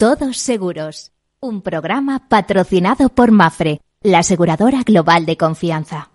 Todos Seguros, un programa patrocinado por Mapfre, la aseguradora global de confianza.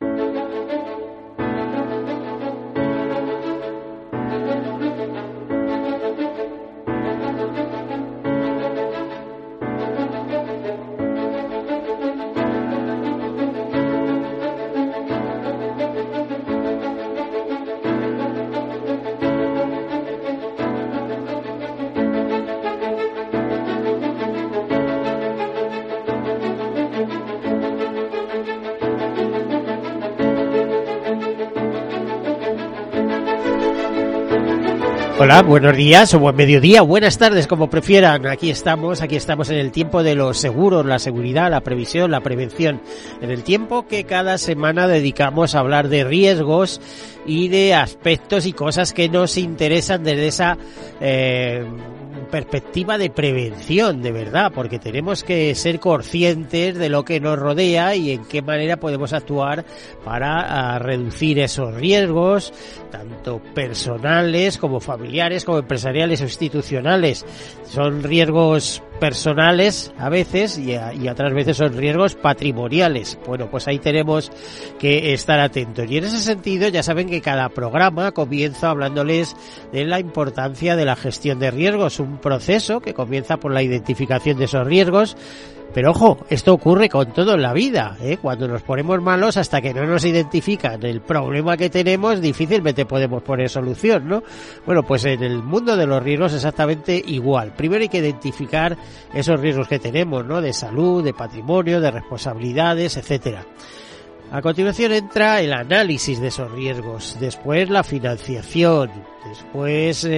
Hola, buenos días o buen mediodía, buenas tardes, como prefieran. Aquí estamos en el tiempo de los seguros, la seguridad, la previsión, la prevención. En el tiempo que cada semana dedicamos a hablar de riesgos y de aspectos y cosas que nos interesan desde esa perspectiva de prevención, de verdad, porque tenemos que ser conscientes de lo que nos rodea y en qué manera podemos actuar para reducir esos riesgos, tanto personales como familiares, como empresariales o institucionales. Son riesgos personales a veces y otras veces son riesgos patrimoniales. Bueno, pues ahí tenemos que estar atentos. Y en ese sentido ya saben que cada programa comienza hablándoles de la importancia de la gestión de riesgos, un proceso que comienza por la identificación de esos riesgos. Pero ojo, esto ocurre con todo en la vida, ¿eh? Cuando nos ponemos malos, hasta que no nos identifican el problema que tenemos, difícilmente podemos poner solución, ¿no? Bueno, pues en el mundo de los riesgos exactamente igual. Primero hay que identificar esos riesgos que tenemos, ¿no? De salud, de patrimonio, de responsabilidades, etcétera. A continuación entra el análisis de esos riesgos, después la financiación, después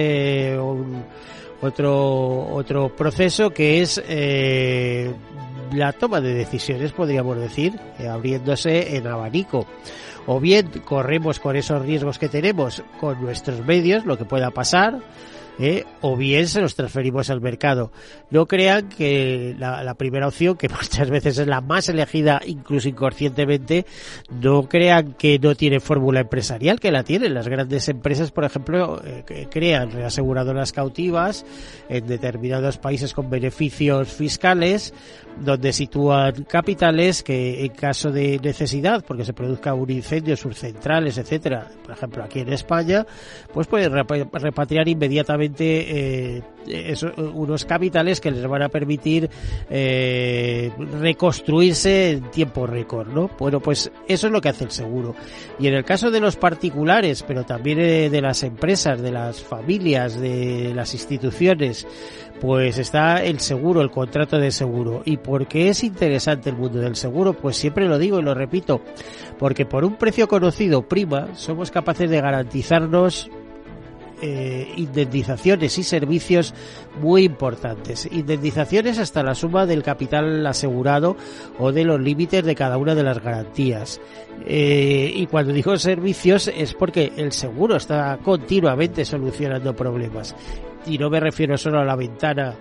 otro proceso que es la toma de decisiones, podríamos decir, abriéndose en abanico. O bien corremos con esos riesgos que tenemos con nuestros medios, lo que pueda pasar, o bien se los transferimos al mercado. No crean que la primera opción, que muchas veces es la más elegida incluso inconscientemente, no crean que no tiene fórmula empresarial, que la tienen. Las grandes empresas, por ejemplo, crean reaseguradoras cautivas en determinados países con beneficios fiscales, donde sitúan capitales que en caso de necesidad, porque se produzca un incendio, sus centrales, etcétera, por ejemplo aquí en España, pues pueden repatriar inmediatamente unos capitales que les van a permitir reconstruirse en tiempo récord, ¿no? Bueno, pues eso es lo que hace el seguro. Y en el caso de los particulares, pero también de las empresas, de las familias, de las instituciones, pues está el seguro, el contrato de seguro. ¿Y por qué es interesante el mundo del seguro? Pues siempre lo digo y lo repito, porque por un precio conocido prima somos capaces de garantizarnos indemnizaciones y servicios muy importantes. Indemnizaciones hasta la suma del capital asegurado o de los límites de cada una de las garantías. Y cuando digo servicios es porque el seguro está continuamente solucionando problemas. Y no me refiero solo a la ventana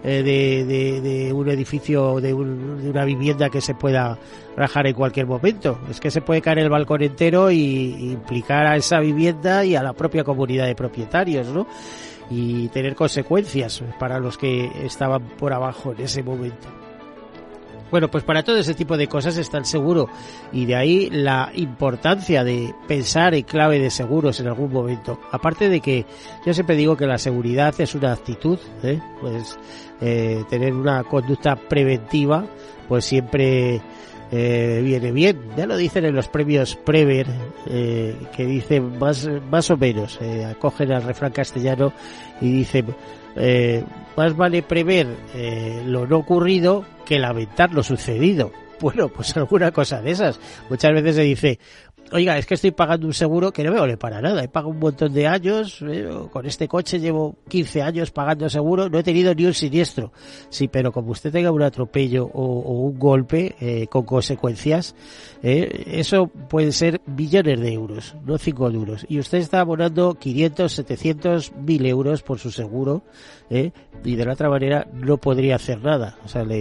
de un edificio, de una vivienda que se pueda rajar en cualquier momento. Es que se puede caer el balcón entero y implicar a esa vivienda y a la propia comunidad de propietarios, ¿no? Y tener consecuencias para los que estaban por abajo en ese momento. Bueno, pues para todo ese tipo de cosas está el seguro, y de ahí la importancia de pensar en clave de seguros en algún momento. Aparte de que yo siempre digo que la seguridad es una actitud, pues tener una conducta preventiva pues siempre viene bien. Ya lo dicen en los premios Prever, que dicen más o menos, acogen al refrán castellano y dicen más vale prever lo no ocurrido que lamentar lo sucedido. Bueno, pues alguna cosa de esas. Muchas veces se dice, oiga, es que estoy pagando un seguro que no me vale para nada, he pagado un montón de años, con este coche llevo 15 años pagando seguro, no he tenido ni un siniestro. Sí, pero como usted tenga un atropello o un golpe con consecuencias, eso puede ser millones de euros, no 5 duros. Y usted está abonando 500, 700, 1000 euros por su seguro, y de la otra manera no podría hacer nada. O sea,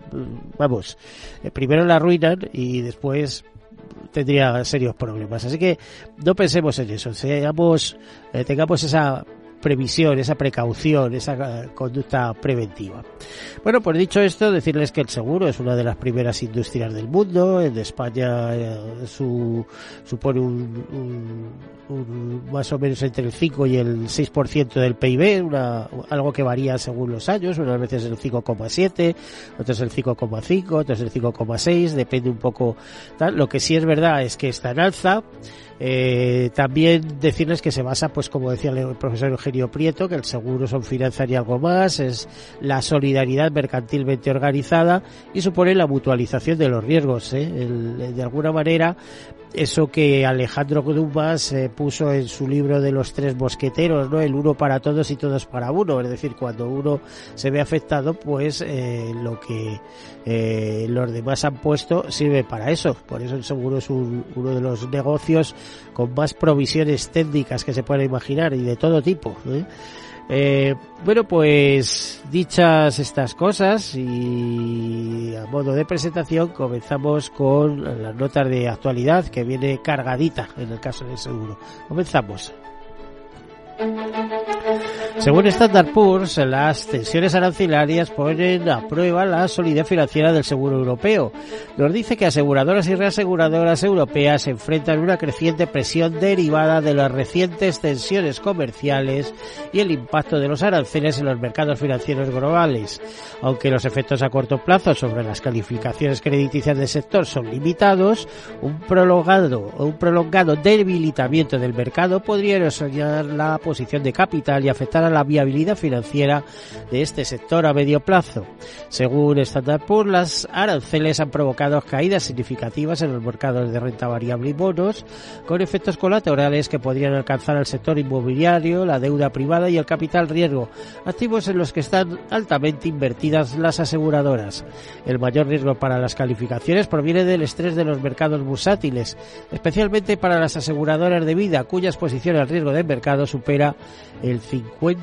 primero la arruinan y después tendría serios problemas. Así que no pensemos en eso, tengamos esa previsión, esa precaución, esa conducta preventiva. Bueno, pues dicho esto, decirles que el seguro es una de las primeras industrias del mundo. En España supone un más o menos entre el 5 y el 6% del PIB, algo que varía según los años, unas veces el 5,7, otras el 5,5, otras el 5,6, depende un poco tal. Lo que sí es verdad es que está en alza. También decirles que se basa, pues como decía el profesor Eugenio Prieto, que el seguro son finanzas y algo más, es la solidaridad mercantilmente organizada y supone la mutualización de los riesgos, de alguna manera. Eso que Alejandro Dumas puso en su libro de los 3 mosqueteros, ¿no? El uno para todos y todos para uno. Es decir, cuando uno se ve afectado, pues lo que los demás han puesto sirve para eso. Por eso el seguro es uno de los negocios con más provisiones técnicas que se puedan imaginar y de todo tipo, bueno, pues dichas estas cosas y a modo de presentación comenzamos con las notas de actualidad, que viene cargadita en el caso del seguro. Comenzamos. Según Standard Poor's, las tensiones arancelarias ponen a prueba la solidez financiera del seguro europeo. Nos dice que aseguradoras y reaseguradoras europeas se enfrentan a una creciente presión derivada de las recientes tensiones comerciales y el impacto de los aranceles en los mercados financieros globales. Aunque los efectos a corto plazo sobre las calificaciones crediticias del sector son limitados, un prolongado debilitamiento del mercado podría erosionar la posición de capital y afectar a la viabilidad financiera de este sector a medio plazo. Según Standard Poor's, las aranceles han provocado caídas significativas en los mercados de renta variable y bonos, con efectos colaterales que podrían alcanzar al sector inmobiliario, la deuda privada y el capital riesgo, activos en los que están altamente invertidas las aseguradoras. El mayor riesgo para las calificaciones proviene del estrés de los mercados bursátiles, especialmente para las aseguradoras de vida, cuya exposición al riesgo de mercado supera el 50%.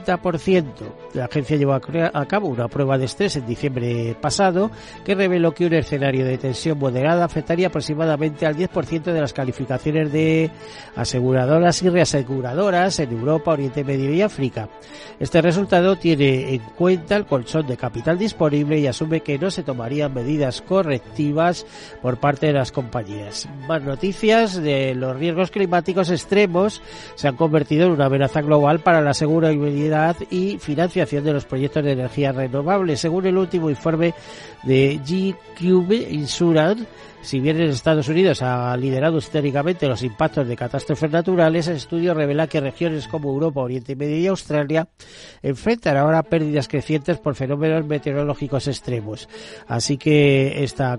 La agencia llevó a cabo una prueba de estrés en diciembre pasado que reveló que un escenario de tensión moderada afectaría aproximadamente al 10% de las calificaciones de aseguradoras y reaseguradoras en Europa, Oriente Medio y África. Este resultado tiene en cuenta el colchón de capital disponible y asume que no se tomarían medidas correctivas por parte de las compañías. Más noticias de los riesgos climáticos extremos se han convertido en una amenaza global para la seguridad y financiación de los proyectos de energía renovable. Según el último informe de GCube Insurance, si bien en Estados Unidos ha liderado históricamente los impactos de catástrofes naturales, el estudio revela que regiones como Europa, Oriente Medio y Australia enfrentan ahora pérdidas crecientes por fenómenos meteorológicos extremos. Así que esta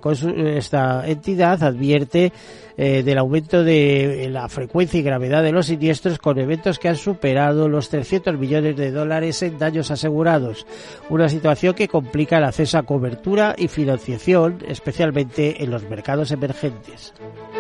entidad advierte del aumento de la frecuencia y gravedad de los siniestros, con eventos que han superado los $300 millones en daños asegurados. Una situación que complica el acceso a cobertura y financiación, especialmente en los mercados emergentes.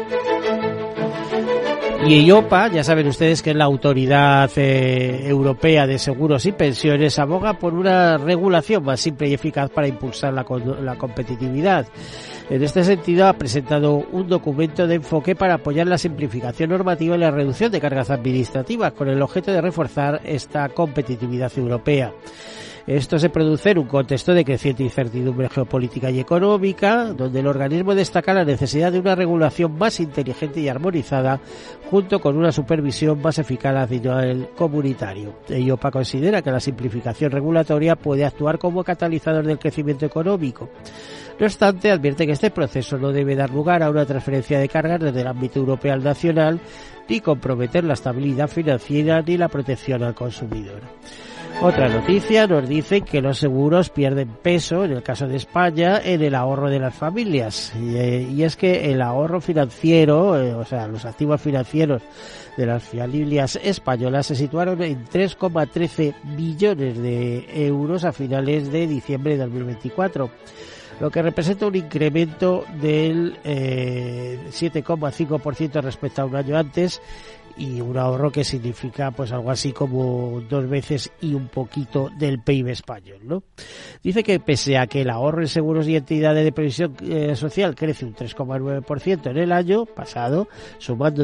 Y EIOPA, ya saben ustedes que es la Autoridad Europea de Seguros y Pensiones, aboga por una regulación más simple y eficaz para impulsar la competitividad. En este sentido, ha presentado un documento de enfoque para apoyar la simplificación normativa y la reducción de cargas administrativas, con el objeto de reforzar esta competitividad europea. Esto se produce en un contexto de creciente incertidumbre geopolítica y económica, donde el organismo destaca la necesidad de una regulación más inteligente y armonizada, junto con una supervisión más eficaz a nivel comunitario. EIOPA considera que la simplificación regulatoria puede actuar como catalizador del crecimiento económico. No obstante, advierte que este proceso no debe dar lugar a una transferencia de cargas desde el ámbito europeo al nacional, ni comprometer la estabilidad financiera ni la protección al consumidor. Otra noticia nos dice que los seguros pierden peso, en el caso de España, en el ahorro de las familias. Y es que el ahorro financiero, o sea, los activos financieros de las familias españolas se situaron en 3,13 billones de euros a finales de diciembre de 2024. Lo que representa un incremento del 7,5% respecto a un año antes, y un ahorro que significa pues algo así como 2 veces y un poquito del PIB español, ¿no? Dice que pese a que el ahorro en seguros y entidades de previsión social crece un 3,9% en el año pasado, sumando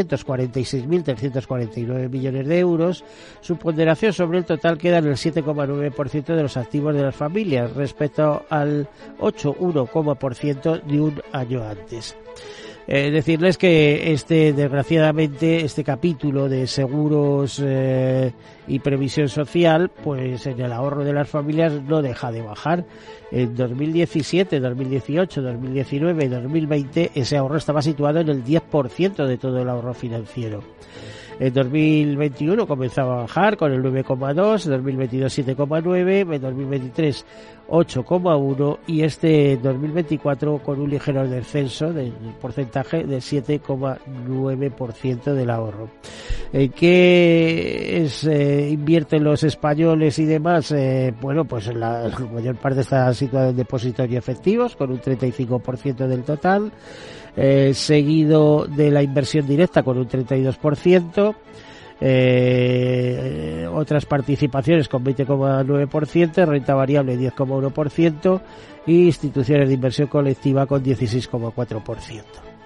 246.349 millones de euros, su ponderación sobre el total queda en el 7,9% de los activos de las familias respecto al 8,1% de un año antes. Decirles que desgraciadamente este capítulo de seguros y previsión social, pues en el ahorro de las familias no deja de bajar. En 2017, 2018, 2019 y 2020 ese ahorro estaba situado en el 10% de todo el ahorro financiero. En 2021 comenzaba a bajar con el 9,2, en 2022 7,9, en 2023 8,1 y este 2024 con un ligero descenso del porcentaje del 7,9% del ahorro. ¿En qué invierten los españoles y demás? Bueno, pues la mayor parte está situada en depósitos y efectivos con un 35% del total. Seguido de la inversión directa con un 32%, otras participaciones con 20,9%, renta variable 10,1% y instituciones de inversión colectiva con 16,4%.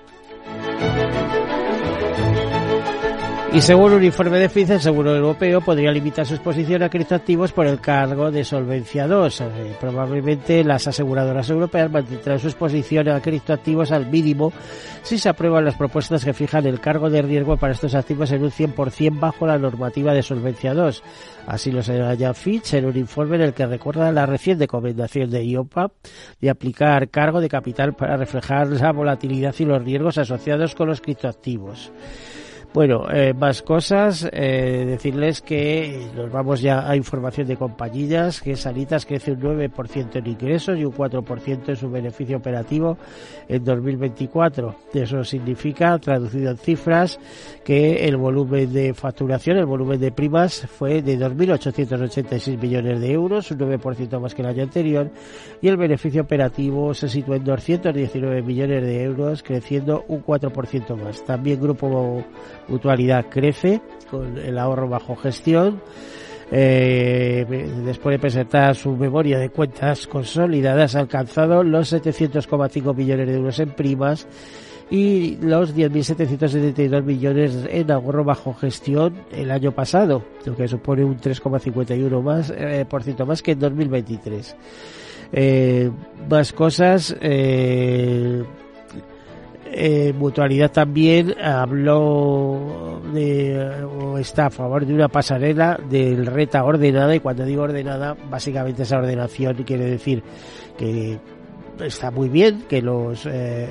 Y según un informe de FICE, el Seguro Europeo podría limitar su exposición a criptoactivos por el cargo de Solvencia II. Probablemente las aseguradoras europeas mantendrán su exposición a criptoactivos al mínimo si se aprueban las propuestas que fijan el cargo de riesgo para estos activos en un 100% bajo la normativa de Solvencia II. Así lo señala Fitch en un informe en el que recuerda la reciente recomendación de IOPA de aplicar cargo de capital para reflejar la volatilidad y los riesgos asociados con los criptoactivos. Bueno, más cosas, decirles que nos vamos ya a información de compañías, que Sanitas crece un 9% en ingresos y un 4% en su beneficio operativo en 2024. Eso significa, traducido en cifras, que el volumen de facturación, el volumen de primas fue de 2.886 millones de euros, un 9% más que el año anterior, y el beneficio operativo se sitúa en 219 millones de euros, creciendo un 4% más. También Grupo Mutualidad crece con el ahorro bajo gestión. Después de presentar su memoria de cuentas consolidadas, ha alcanzado los 700,5 millones de euros en primas y los 10.772 millones en ahorro bajo gestión el año pasado, lo que supone un 3,51% más que en 2023. Más cosas. Mutualidad también habló o está a favor de una pasarela del renta ordenada, y cuando digo ordenada, básicamente esa ordenación quiere decir que está muy bien que los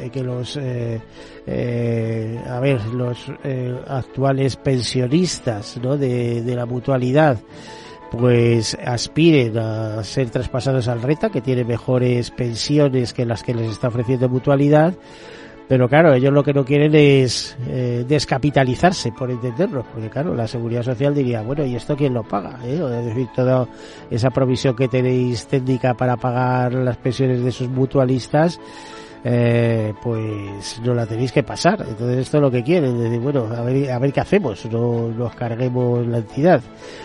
actuales pensionistas, ¿no?, de la Mutualidad pues aspiren a ser traspasados al renta, que tiene mejores pensiones que las que les está ofreciendo Mutualidad. Pero claro, ellos lo que no quieren es descapitalizarse, por entenderlo, porque claro, la Seguridad Social diría, bueno, ¿y esto quién lo paga? Es decir, toda esa provisión que tenéis técnica para pagar las pensiones de sus mutualistas, pues no la tenéis que pasar. Entonces esto es lo que quieren, es decir, bueno, a ver qué hacemos, no nos carguemos la entidad.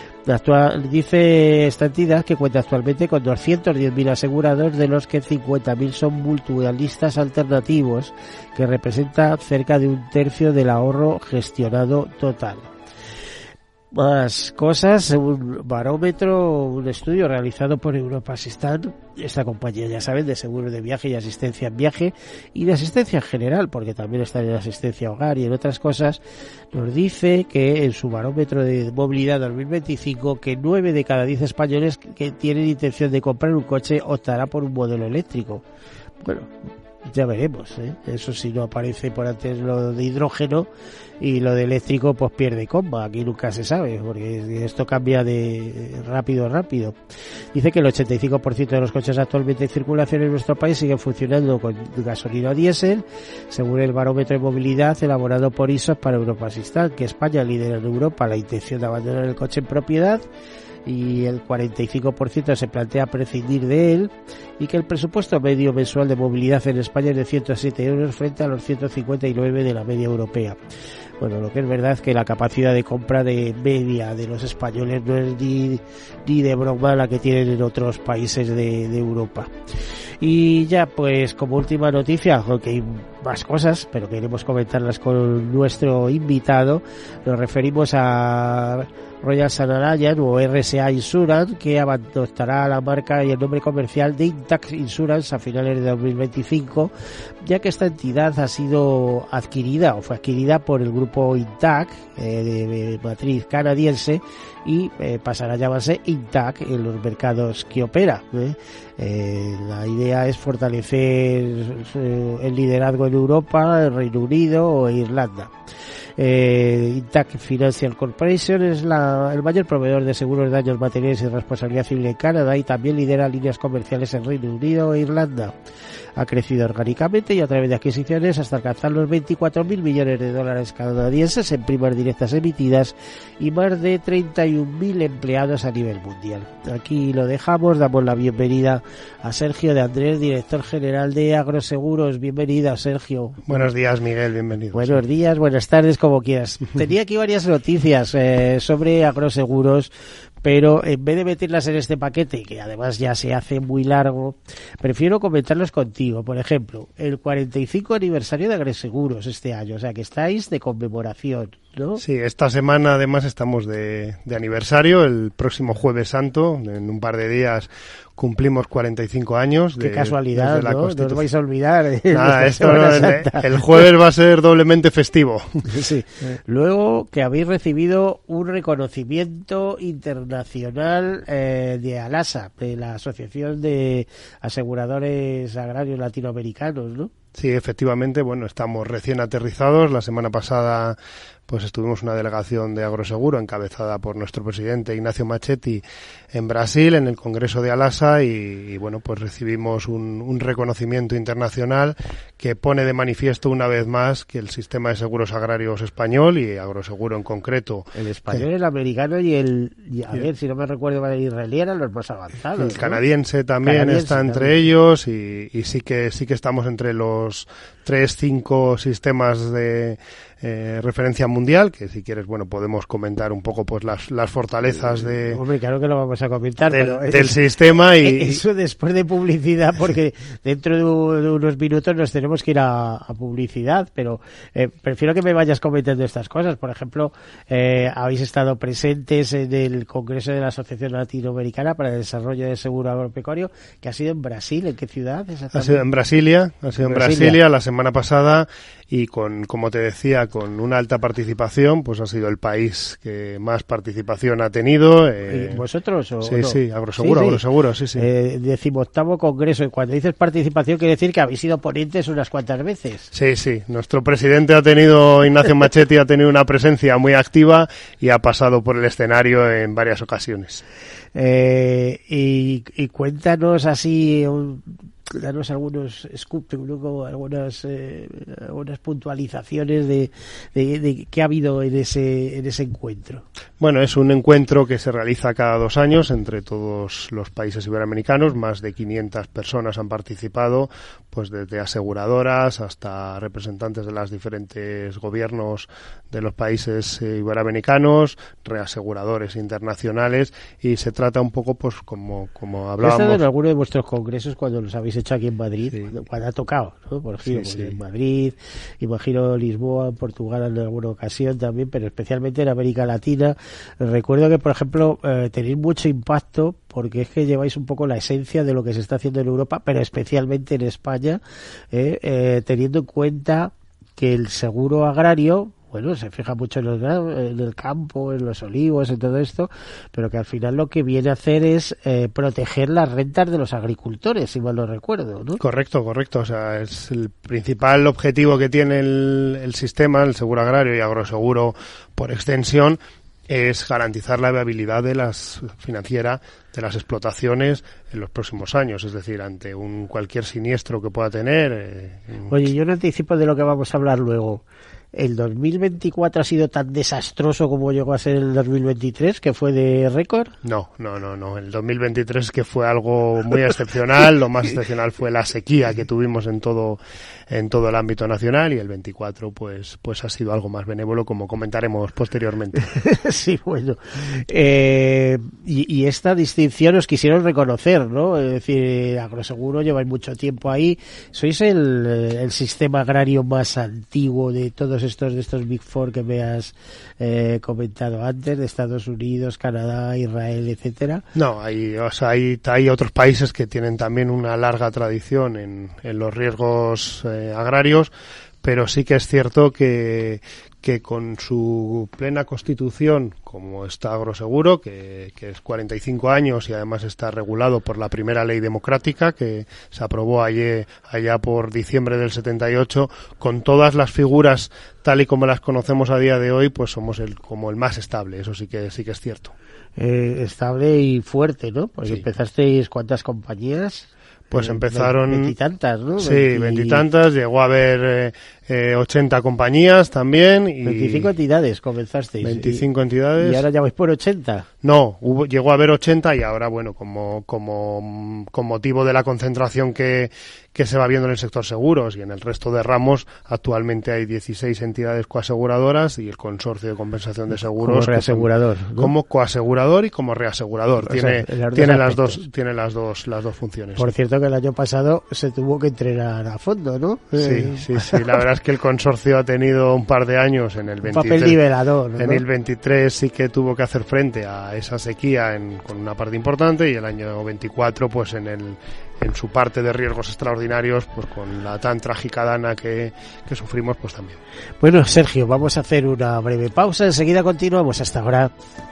Dice esta entidad que cuenta actualmente con 210.000 asegurados, de los que 50.000 son mutualistas alternativos, que representa cerca de un tercio del ahorro gestionado total. Más cosas, un barómetro, un estudio realizado por Europa Assistant, esta compañía, ya saben, de seguro de viaje y asistencia en viaje y de asistencia en general, porque también está en asistencia hogar y en otras cosas, nos dice que en su barómetro de movilidad 2025 que 9 de cada 10 españoles que tienen intención de comprar un coche optará por un modelo eléctrico. Bueno, ya veremos, eso si no aparece por antes lo de hidrógeno, y lo de eléctrico pues pierde comba, aquí nunca se sabe, porque esto cambia de rápido. Dice que el 85% de los coches actualmente en circulación en nuestro país siguen funcionando con gasolina o diésel, según el barómetro de movilidad elaborado por ISOP para Europa Assistant, que España lidera en Europa la intención de abandonar el coche en propiedad y el 45% se plantea prescindir de él, y que el presupuesto medio mensual de movilidad en España es de 107 euros frente a los 159 de la media europea. Bueno, lo que es verdad es que la capacidad de compra de media de los españoles no es ni de broma la que tienen en otros países de Europa. Y ya, pues como última noticia, aunque hay más cosas, pero queremos comentarlas con nuestro invitado, nos referimos a Royal St. Alliance o RSA Insurance, que adoptará la marca y el nombre comercial de Intact Insurance a finales de 2025, ya que esta entidad ha sido adquirida o fue adquirida por el grupo Intact de matriz canadiense y pasará a llamarse Intact en los mercados que opera. La idea es fortalecer el liderazgo en Europa, el Reino Unido e Irlanda. Intact Financial Corporation es el mayor proveedor de seguros de daños materiales y responsabilidad civil en Canadá y también lidera líneas comerciales en Reino Unido e Irlanda. Ha crecido orgánicamente y a través de adquisiciones hasta alcanzar los 24.000 millones de dólares canadienses en primas directas emitidas y más de 31.000 empleados a nivel mundial. Aquí lo dejamos, damos la bienvenida a Sergio de Andrés, director general de Agroseguros. Bienvenida, Sergio. Buenos días, Miguel, bienvenido. Buenos días, buenas tardes, como quieras. Tenía aquí varias noticias sobre Agroseguros, pero en vez de meterlas en este paquete, que además ya se hace muy largo, prefiero comentarlos contigo. Por ejemplo, el 45 aniversario de Agroseguros este año, o sea que estáis de conmemoración, ¿no? Sí, esta semana además estamos de aniversario, el próximo Jueves Santo, en un par de días cumplimos 45 años. Qué casualidad, ¿no? No os vais a olvidar. Nada, esto el jueves va a ser doblemente festivo. Sí. Luego que habéis recibido un reconocimiento internacional de ALASA, de la Asociación de Aseguradores Agrarios Latinoamericanos, ¿no? Sí, efectivamente, bueno, estamos recién aterrizados. La semana pasada pues estuvimos una delegación de Agroseguro encabezada por nuestro presidente Ignacio Machetti en Brasil, en el Congreso de ALASA, y bueno, pues recibimos un reconocimiento internacional que pone de manifiesto una vez más que el sistema de seguros agrarios español y Agroseguro en concreto. El español, el americano y a ver, si no me recuerdo, el israelí eran los más avanzados. El canadiense también está entre ellos y sí que estamos entre los 3-5 sistemas de referencia mundial, que si quieres, bueno, podemos comentar un poco pues las fortalezas de... Hombre, claro que lo vamos a comentar, del sistema y... Eso después de publicidad, porque dentro de unos minutos nos tenemos que ir a publicidad, pero prefiero que me vayas comentando estas cosas. Por ejemplo, habéis estado presentes en el Congreso de la Asociación Latinoamericana para el Desarrollo del Seguro Agropecuario, que ha sido en Brasil. ¿En qué ciudad exactamente? Ha sido en Brasilia la semana pasada, y como te decía, con una alta participación, pues ha sido el país que más participación ha tenido. ¿Y vosotros? ¿O sí, no? Sí, Agroseguro, sí. 18º Congreso, y cuando dices participación quiere decir que habéis sido ponentes unas cuantas veces. Sí, nuestro presidente Ignacio Machetti ha tenido una presencia muy activa y ha pasado por el escenario en varias ocasiones. Y cuéntanos así... Danos algunos scoops, luego algunas puntualizaciones de qué ha habido en ese encuentro. Bueno, es un encuentro que se realiza cada 2 años entre todos los países iberoamericanos. Más de 500 personas han participado, pues desde aseguradoras hasta representantes de los diferentes gobiernos de los países iberoamericanos, reaseguradores internacionales, y se trata un poco, pues como hablábamos. ¿Has estado en alguno de vuestros congresos cuando los habéis hecho aquí en Madrid? Sí. Cuando ha tocado, ¿no? Por ejemplo, sí. En Madrid, imagino Lisboa, en Portugal en alguna ocasión también, pero especialmente en América Latina. Recuerdo que, por ejemplo, tenéis mucho impacto porque es que lleváis un poco la esencia de lo que se está haciendo en Europa, pero especialmente en España, teniendo en cuenta que el seguro agrario, bueno, se fija mucho en el campo, en los olivos, en todo esto, pero que al final lo que viene a hacer es proteger las rentas de los agricultores, si mal no recuerdo, ¿no? Correcto. O sea, es el principal objetivo que tiene el sistema, el seguro agrario y agroseguro por extensión, es garantizar la viabilidad financiera de las explotaciones en los próximos años, es decir, ante cualquier siniestro que pueda tener. Oye, yo no anticipo de lo que vamos a hablar luego. ¿el 2024 ha sido tan desastroso como llegó a ser el 2023, que fue de récord? No. El 2023 que fue algo muy excepcional. Lo más excepcional fue la sequía que tuvimos en todo el ámbito nacional, y el 24 pues ha sido algo más benévolo, como comentaremos posteriormente. Sí, bueno. Y esta distinción os quisieron reconocer, ¿no? Es decir, Agroseguro lleváis mucho tiempo ahí. Sois el sistema agrario más antiguo de todos estos Big Four que me has comentado antes, de Estados Unidos, Canadá, Israel, etcétera. No, hay otros países que tienen también una larga tradición en los riesgos agrarios, pero sí que es cierto que con su plena constitución, como está Agroseguro, que es 45 años y además está regulado por la primera ley democrática que se aprobó allá por diciembre del 78, con todas las figuras tal y como las conocemos a día de hoy, pues somos como el más estable. Eso sí que es cierto. Estable y fuerte, ¿no? Porque sí. Empezasteis, ¿cuántas compañías? Pues empezaron... Veintitantas, ¿no? Sí, veintitantas. Llegó a haber 80 compañías también. Y 25 entidades comenzasteis. 25 entidades. ¿Y ahora ya vais por 80? No, llegó a haber 80 y ahora, bueno, con motivo de la concentración que se va viendo en el sector seguros y en el resto de ramos, actualmente hay 16 entidades coaseguradoras y el Consorcio de Compensación de Seguros. Como reasegurador, ¿no? Como coasegurador y como reasegurador. Tiene las dos funciones. Por cierto, que el año pasado se tuvo que entrenar a fondo, ¿no? Sí. La verdad es que el consorcio ha tenido un par de años en el 23. Papel nivelador, ¿no? En el 23 sí que tuvo que hacer frente a esa sequía con una parte importante, y el año 24 pues en su parte de riesgos extraordinarios, pues con la tan trágica dana que sufrimos, pues también. Bueno, Sergio, vamos a hacer una breve pausa, enseguida continuamos. Hasta ahora.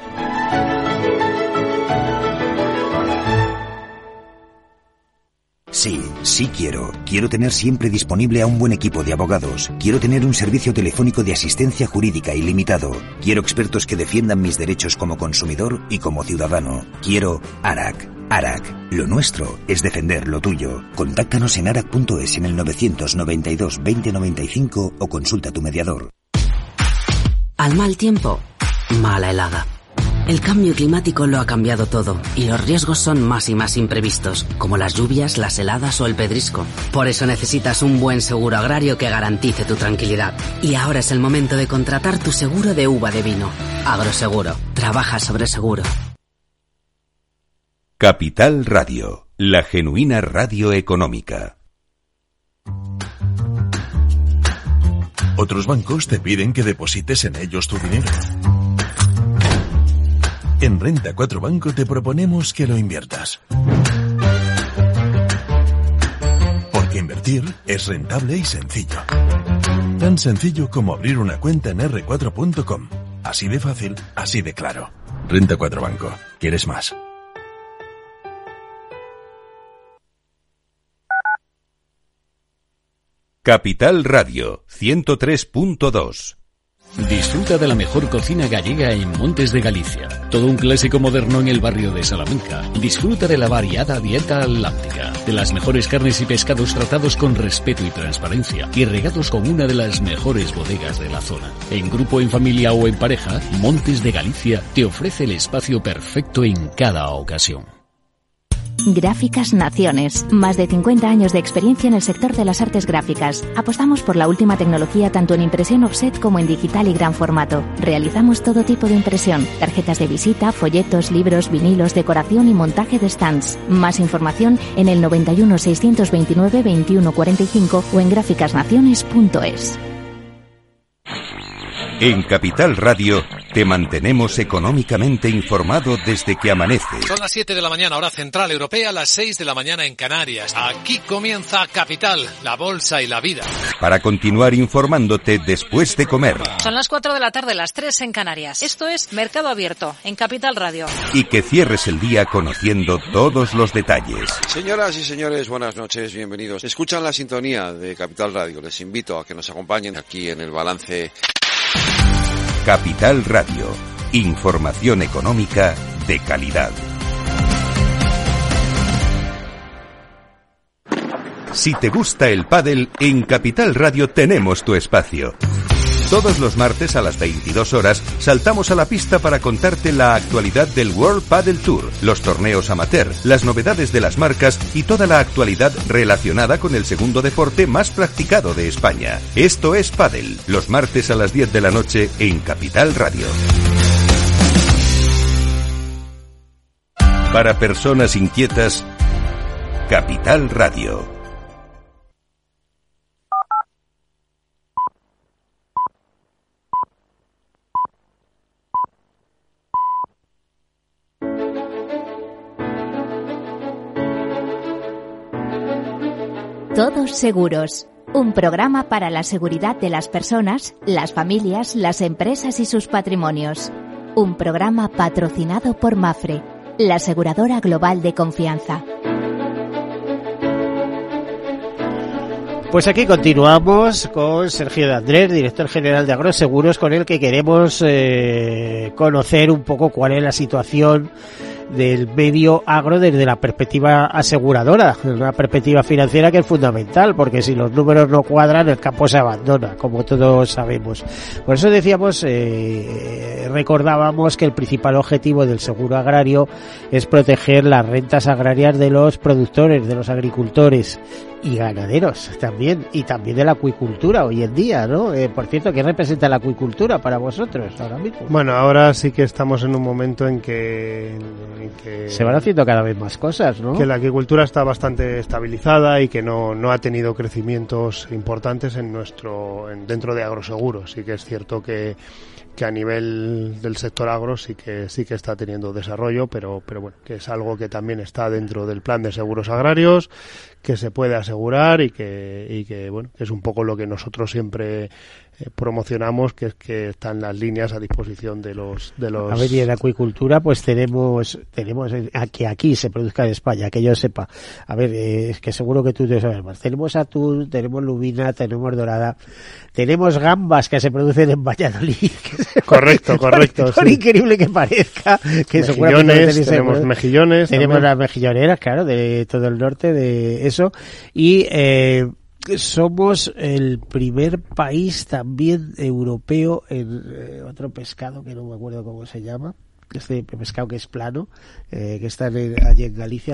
Sí quiero. Quiero tener siempre disponible a un buen equipo de abogados. Quiero tener un servicio telefónico de asistencia jurídica ilimitado. Quiero expertos que defiendan mis derechos como consumidor y como ciudadano. Quiero ARAC. ARAC. Lo nuestro es defender lo tuyo. Contáctanos en arac.es en el 992 2095 o consulta a tu mediador. Al mal tiempo, mala helada. El cambio climático lo ha cambiado todo y los riesgos son más y más imprevistos, como las lluvias, las heladas o el pedrisco. Por eso necesitas un buen seguro agrario que garantice tu tranquilidad. Y ahora es el momento de contratar tu seguro de uva de vino. Agroseguro. Trabaja sobre seguro. Capital Radio, la genuina radio económica. Otros bancos te piden que deposites en ellos tu dinero. En Renta 4 Banco te proponemos que lo inviertas. Porque invertir es rentable y sencillo. Tan sencillo como abrir una cuenta en r4.com. Así de fácil, así de claro. Renta 4 Banco. ¿Quieres más? Capital Radio 103.2. Disfruta de la mejor cocina gallega en Montes de Galicia. Todo un clásico moderno en el barrio de Salamanca. Disfruta de la variada dieta atlántica, de las mejores carnes y pescados tratados con respeto y transparencia y regados con una de las mejores bodegas de la zona. En grupo, en familia o en pareja, Montes de Galicia te ofrece el espacio perfecto en cada ocasión. Gráficas Naciones. Más de 50 años de experiencia en el sector de las artes gráficas. Apostamos por la última tecnología tanto en impresión offset como en digital y gran formato. Realizamos todo tipo de impresión. Tarjetas de visita, folletos, libros, vinilos, decoración y montaje de stands. Más información en el 91 629 21 45 o en gráficasnaciones.es. En Capital Radio te mantenemos económicamente informado desde que amanece. Son las 7 de la mañana, hora central europea, las 6 de la mañana en Canarias. Aquí comienza Capital, la bolsa y la vida. Para continuar informándote después de comer. Son las 4 de la tarde, las 3 en Canarias. Esto es Mercado Abierto, en Capital Radio. Y que cierres el día conociendo todos los detalles. Señoras y señores, buenas noches, bienvenidos. Escuchan la sintonía de Capital Radio. Les invito a que nos acompañen aquí en el balance. Capital Radio, información económica de calidad. Si te gusta el pádel, en Capital Radio tenemos tu espacio. Todos los martes a las 22 horas saltamos a la pista para contarte la actualidad del World Padel Tour, los torneos amateur, las novedades de las marcas y toda la actualidad relacionada con el segundo deporte más practicado de España. Esto es Padel, los martes a las 10 de la noche en Capital Radio. Para personas inquietas, Capital Radio. Todos Seguros, un programa para la seguridad de las personas, las familias, las empresas y sus patrimonios. Un programa patrocinado por Mapfre, la aseguradora global de confianza. Pues aquí continuamos con Sergio de Andrés, director general de Agroseguros, con el que queremos conocer un poco cuál es la situación del medio agro desde la perspectiva aseguradora, una perspectiva financiera que es fundamental, porque si los números no cuadran, el campo se abandona, como todos sabemos. Por eso decíamos, recordábamos que el principal objetivo del seguro agrario es proteger las rentas agrarias de los productores, de los agricultores y ganaderos también, y también de la acuicultura hoy en día, ¿no? Por cierto, ¿qué representa la acuicultura para vosotros ahora mismo? Bueno, ahora sí que estamos en un momento en que se van haciendo cada vez más cosas, ¿no? Que la agricultura está bastante estabilizada y que no ha tenido crecimientos importantes dentro de Agroseguros. Sí que es cierto que a nivel del sector agro sí que está teniendo desarrollo, pero bueno, que es algo que también está dentro del plan de seguros agrarios, que se puede asegurar y que bueno, es un poco lo que nosotros siempre promocionamos, que es que están las líneas a disposición de los A ver, y en acuicultura pues tenemos a que aquí se produzca en España, que yo sepa. A ver, es que seguro que tú te sabes más. Tenemos atún, tenemos lubina, tenemos dorada, tenemos gambas que se producen en Valladolid. Correcto. Por increíble que parezca, que mejillones, tenemos mejillones, tenemos también las mejilloneras, claro, de todo el norte, de eso, y somos el primer país también europeo en otro pescado que no me acuerdo cómo se llama, este pescado que es plano, que está allí en Galicia,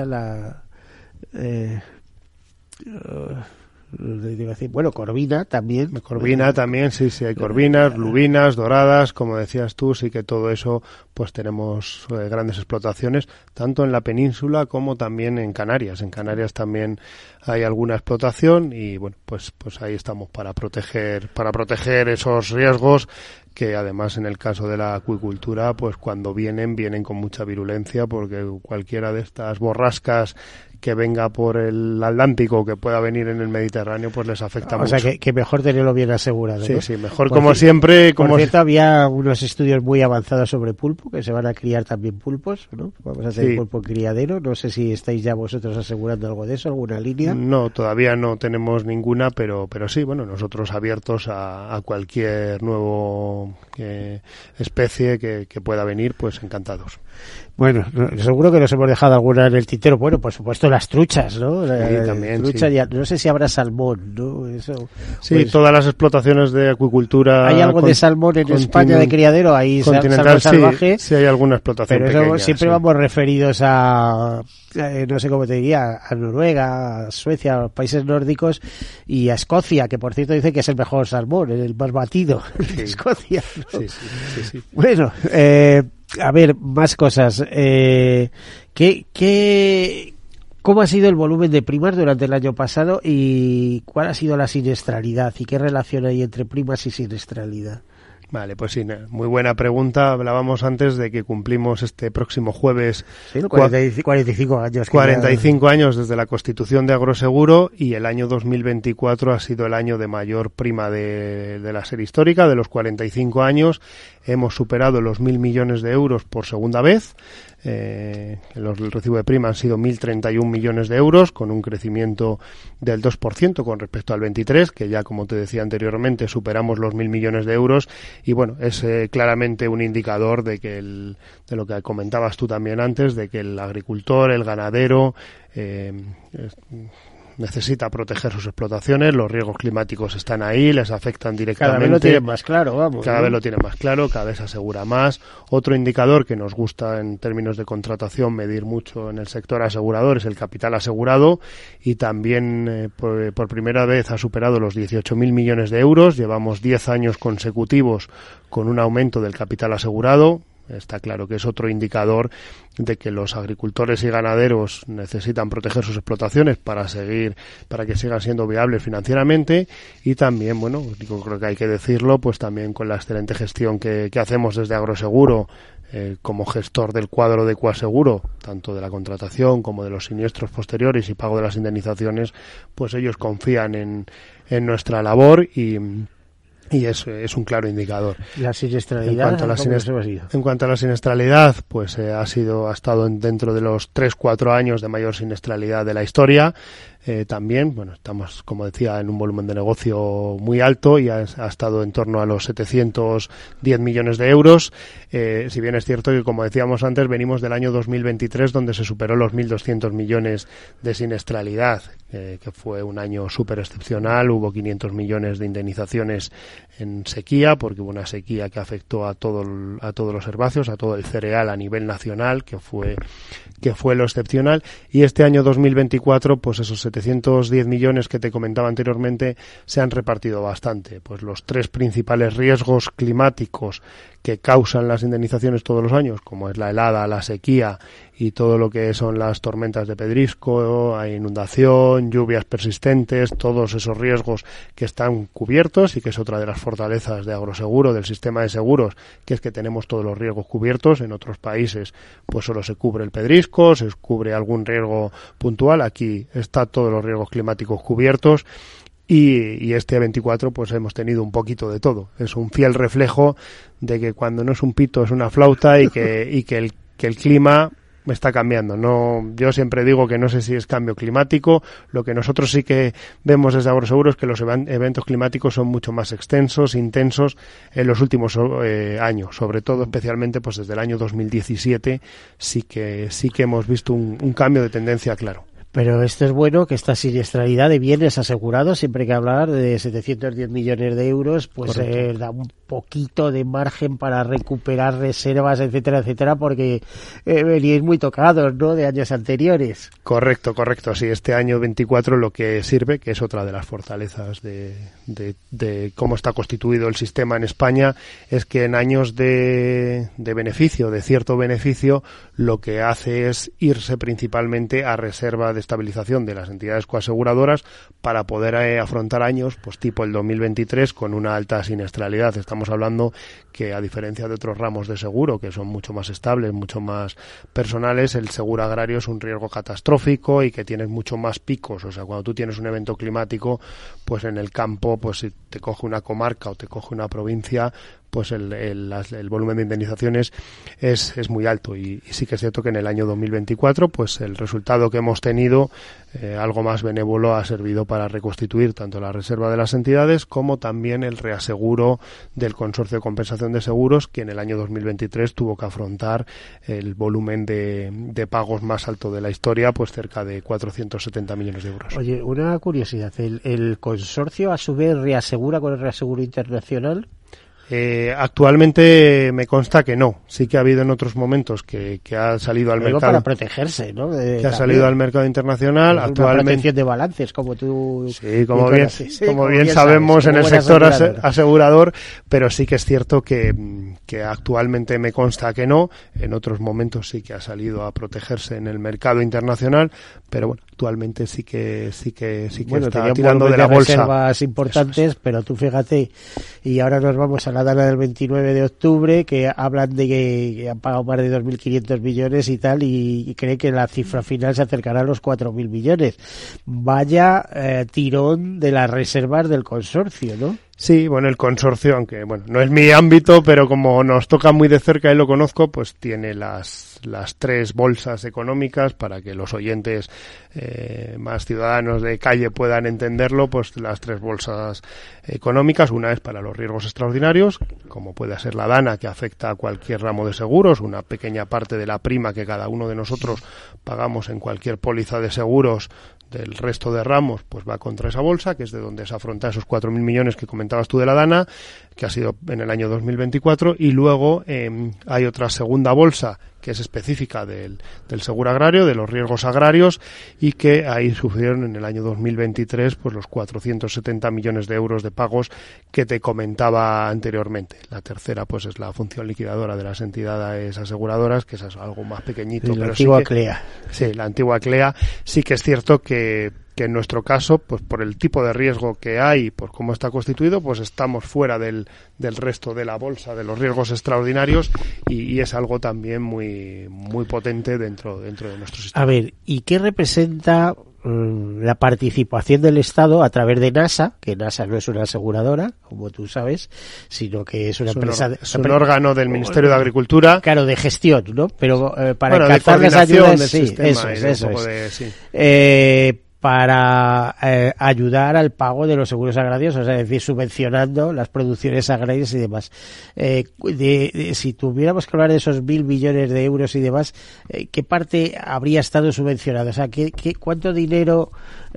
bueno, corvina también, sí, hay corvinas, lubinas, doradas, como decías tú, sí que todo eso, pues tenemos grandes explotaciones, tanto en la península como también en Canarias. En Canarias también hay alguna explotación y bueno, pues ahí estamos para proteger esos riesgos, que además en el caso de la acuicultura, pues cuando vienen con mucha virulencia, porque cualquiera de estas borrascas que venga por el Atlántico, que pueda venir en el Mediterráneo, pues les afecta mucho. O sea, que mejor tenerlo bien asegurado, ¿no? Sí, mejor como siempre. Por cierto, había unos estudios muy avanzados sobre pulpo, que se van a criar también pulpos, ¿no? Vamos a hacer pulpo criadero. No sé si estáis ya vosotros asegurando algo de eso, alguna línea. No, todavía no tenemos ninguna, pero sí, bueno, nosotros abiertos a cualquier nuevo especie que pueda venir, pues encantados. Bueno, seguro que nos hemos dejado alguna en el tintero. Bueno, por supuesto las truchas, ¿no? También, trucha, sí. No sé si habrá salmón, ¿no? Eso. Sí, pues, todas las explotaciones de acuicultura. ¿Hay algo de salmón en España de criadero? Ahí salmón salvaje. Sí, hay alguna explotación pero pequeña, eso siempre vamos referidos a no sé cómo te diría, a Noruega, a Suecia, a los países nórdicos y a Escocia, que por cierto dice que es el mejor salmón, el más batido de Escocia, ¿no? Sí. Bueno, a ver, más cosas. ¿Cómo ha sido el volumen de primas durante el año pasado y cuál ha sido la siniestralidad y qué relación hay entre primas y siniestralidad? Vale, pues sí, muy buena pregunta. Hablábamos antes de que cumplimos este próximo jueves 45 años. 45 años desde la constitución de Agroseguro, y el año 2024 ha sido el año de mayor prima de la serie histórica. De los 45 años hemos superado los 1.000 millones de euros por segunda vez. El recibo de prima han sido 1.031 millones de euros, con un crecimiento del 2% con respecto al 23, que ya, como te decía anteriormente, superamos los 1.000 millones de euros. Y bueno, es claramente un indicador de que de lo que comentabas tú también antes, de que el agricultor, el ganadero, necesita proteger sus explotaciones, los riesgos climáticos están ahí, les afectan directamente. Cada vez lo tienen más claro, vamos. Cada vez lo tienen más claro, cada vez se asegura más. Otro indicador que nos gusta en términos de contratación medir mucho en el sector asegurador es el capital asegurado, y también por primera vez ha superado los 18.000 millones de euros. Llevamos 10 años consecutivos con un aumento del capital asegurado. Está claro que es otro indicador de que los agricultores y ganaderos necesitan proteger sus explotaciones para que sigan siendo viables financieramente, y también, bueno, yo creo que hay que decirlo, pues también con la excelente gestión que hacemos desde Agroseguro, como gestor del cuadro de Coaseguro, tanto de la contratación como de los siniestros posteriores y pago de las indemnizaciones, pues ellos confían en nuestra labor y es un claro indicador. La siniestralidad, en cuanto a la siniestralidad, pues ha estado dentro de los 3-4 años de mayor siniestralidad de la historia. También, bueno, estamos, como decía, en un volumen de negocio muy alto y ha estado en torno a los 710 millones de euros. Si bien es cierto que, como decíamos antes, venimos del año 2023, donde se superó los 1.200 millones de siniestralidad, que fue un año súper excepcional. Hubo 500 millones de indemnizaciones en sequía, porque hubo una sequía que afectó a todos los herbáceos, a todo el cereal a nivel nacional, que fue lo excepcional. Y este año 2024, pues esos 710 millones que te comentaba anteriormente se han repartido bastante. Pues los 3 principales riesgos climáticos que causan las indemnizaciones todos los años, como es la helada, la sequía y todo lo que son las tormentas de pedrisco, inundación, lluvias persistentes, todos esos riesgos que están cubiertos, y que es otra de las fortalezas de Agroseguro, del sistema de seguros, que es que tenemos todos los riesgos cubiertos. En otros países pues solo se cubre el pedrisco, se cubre algún riesgo puntual. Aquí está todos los riesgos climáticos cubiertos. Y este 24 pues hemos tenido un poquito de todo. Es un fiel reflejo de que cuando no es un pito es una flauta, y que el clima está cambiando. No, yo siempre digo que no sé si es cambio climático. Lo que nosotros sí que vemos desde Agroseguro es que los eventos climáticos son mucho más extensos, intensos en los últimos años, sobre todo, especialmente pues desde el año 2017 sí que hemos visto un cambio de tendencia claro. Pero esto es bueno, que esta siniestralidad de bienes asegurados, siempre hay que hablar de 710 millones de euros, pues da un poquito de margen para recuperar reservas, etcétera, etcétera, porque veníais muy tocados, ¿no?, de años anteriores. Correcto. Sí, este año 24 lo que sirve, que es otra de las fortalezas de cómo está constituido el sistema en España, es que en años de beneficio, de cierto beneficio, lo que hace es irse principalmente a reserva de estabilización de las entidades coaseguradoras para poder afrontar años pues tipo el 2023 con una alta siniestralidad. Estamos hablando que, a diferencia de otros ramos de seguro que son mucho más estables, mucho más personales, el seguro agrario es un riesgo catastrófico y que tienes mucho más picos. O sea, cuando tú tienes un evento climático, pues en el campo, pues si te coge una comarca o te coge una provincia, pues el volumen de indemnizaciones es muy alto, y sí que es cierto que en el año 2024 pues el resultado que hemos tenido, algo más benévolo, ha servido para reconstituir tanto la reserva de las entidades como también el reaseguro del Consorcio de Compensación de Seguros, que en el año 2023 tuvo que afrontar el volumen de pagos más alto de la historia, pues cerca de 470 millones de euros. Oye, una curiosidad, ¿el consorcio a su vez reasegura con el reaseguro internacional? Actualmente me consta que no. Sí que ha habido en otros momentos que ha salido al mercado para protegerse, ¿no? Que ha salido al mercado internacional. Actualmente, una protección de balances, como tú. Sí, como bien sabemos sabes, en el sector asegurador, pero sí que es cierto que actualmente me consta que no. En otros momentos sí que ha salido a protegerse en el mercado internacional, pero bueno, actualmente sí que está tirando de la bolsa. Reservas importantes, pero tú fíjate, y ahora nos vamos a la dana del 29 de octubre, que hablan de que han pagado más de 2.500 millones y tal, y cree que la cifra final se acercará a los 4.000 millones. Vaya tirón de las reservas del consorcio, ¿no? Sí, bueno, el consorcio, aunque bueno, no es mi ámbito, pero como nos toca muy de cerca y lo conozco, pues tiene las 3 bolsas económicas para que los oyentes más ciudadanos de calle puedan entenderlo, pues las 3 bolsas económicas. Una es para los riesgos extraordinarios, como puede ser la DANA, que afecta a cualquier ramo de seguros, una pequeña parte de la prima que cada uno de nosotros pagamos en cualquier póliza de seguros del resto de ramos, pues va contra esa bolsa, que es de donde se afronta esos 4.000 millones que comentabas tú de la DANA, que ha sido en el año 2024, y luego hay otra segunda bolsa que es específica del seguro agrario, de los riesgos agrarios, y que ahí sufrieron en el año 2023 pues los 470 millones de euros de pagos que te comentaba anteriormente. La tercera pues es la función liquidadora de las entidades aseguradoras, que es algo más pequeñito. La antigua CLEA. Sí, la antigua CLEA. Sí que es cierto que en nuestro caso, pues por el tipo de riesgo que hay, por cómo está constituido, pues estamos fuera del resto de la bolsa de los riesgos extraordinarios, y es algo también muy potente dentro de nuestro sistema. A ver, ¿y qué representa la participación del Estado a través de NASA? Que NASA no es una aseguradora, como tú sabes, sino que es una empresa... Es un órgano del Ministerio de Agricultura. Claro, de gestión, ¿no? Pero para de alcanzar las ayudas, del sí, sistema, eso es. Para ayudar al pago de los seguros agrarios, o sea, es decir, subvencionando las producciones agrarias y demás. Si tuviéramos que hablar de esos 1.000 millones de euros y demás, ¿qué parte habría estado subvencionada? O sea, ¿cuánto dinero